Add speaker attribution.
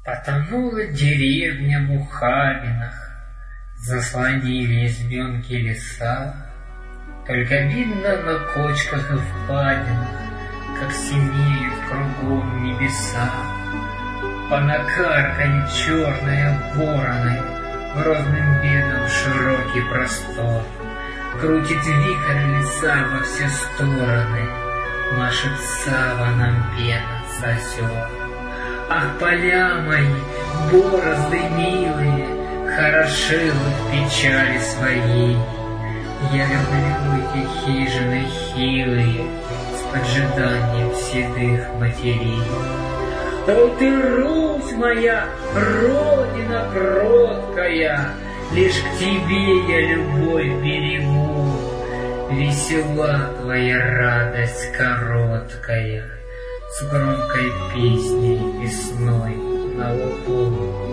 Speaker 1: Потонула деревня в ухабинах, заслонили избенки леса. Только видно на кочках и впадинах, как синеют кругом небеса. Понакаркали черные вороны, грозным бедом широкий простор. Крутит вихрь леса во все стороны, машет саваном пена с озер. Ах, поля мои, борозды милые, хороши вы в печали своей. Я люблю эти хижины хилые с поджиданием седых матерей. О, ты, Русь моя, родина кроткая, лишь к тебе я любовь берегу. Весела твоя радость короткая, с громкой песней весной на лугу.